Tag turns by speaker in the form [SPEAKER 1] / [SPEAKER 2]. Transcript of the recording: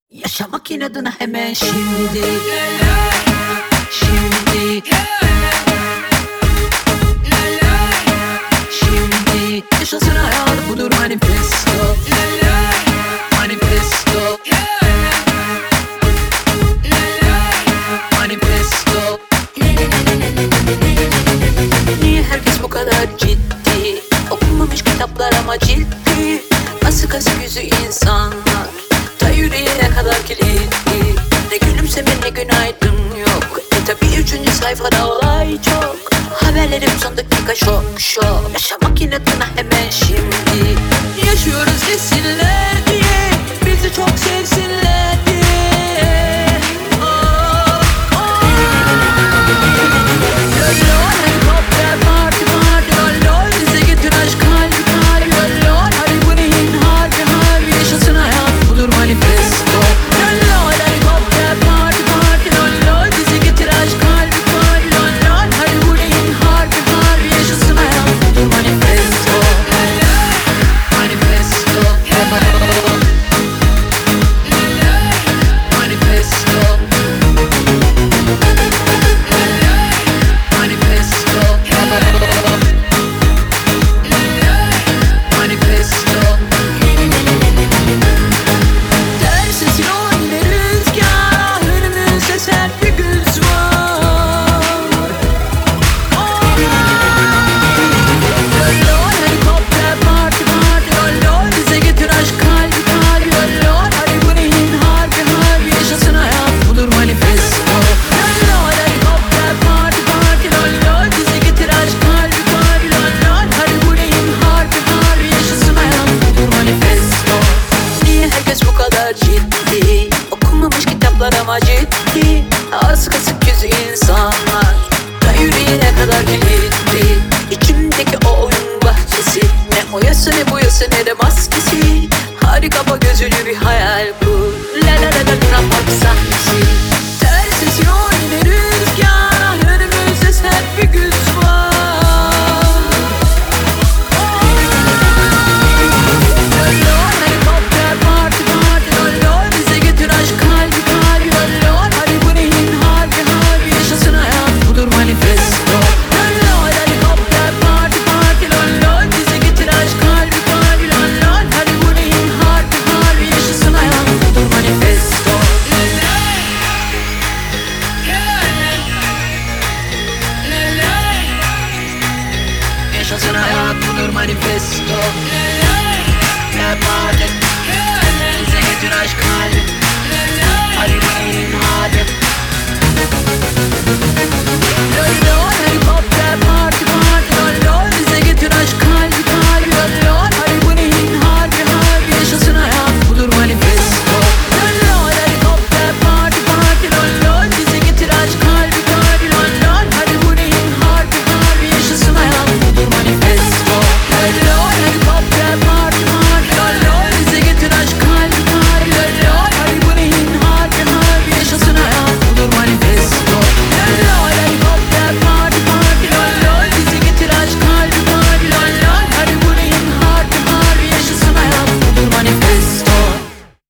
[SPEAKER 1] Yaşamak inadına hemen şimdi. Şimdi. Şimdi. Yaşasın hayal, budur manifesto. Manifesto. Manifesto. Niye herkes bu kadar ciddi? Okunmamış kitaplar ama ciddi. Asık asık yüzü insanlar, ta yüreğine kadar kilitli. Ne gülümseme ne günaydın yok. Tabii 3. sayfada olay çok. Haberlerim son dakika şok şok. Yaşamak inadına hemen şimdi. Yaşıyoruz desinler diye, bizi çok sevsinler diye. Oh, oh. Lolo, helikopter parti parti. Lolo, bize getir aşk kalbi kalbi. Lolo, hadi bu neyin harbi harbi. Yaşasın hayat, budur manifesto. Lolo, helikopter parti parti. Lolo, bize getir aşk kalbi kalbi. Lolo, hadi bu neyin harbi harbi. Yaşasın hayat, budur manifesto. Manifesto. Manifesto. Manifesto. Dersiz yol ile rüzgar, önümüzde sert bir güz var. Lolo, helikopter parti parti. Lolo, bize getir aşk kalbi kalbi. Lolo, hadi bu neyin harbi harbi. Yaşasın hayat, budur manifesto. Lolo, helikopter parti parti. Lolo, bize getir aşk kalbi kalbi. Lolo, hadi bu neyin harbi harbi. Yaşasın hayat, budur manifesto. Niye herkes bu kadar ciddi? Okunmamış kitaplar ama ciddi. Asık asık yüzü insanlar, ta yüreğine kadar kilitli. İçimdeki o oyun bahçesi, ne oyası ne boyası ne de maskesi. Hadi kapa gözünü bir hayal kur.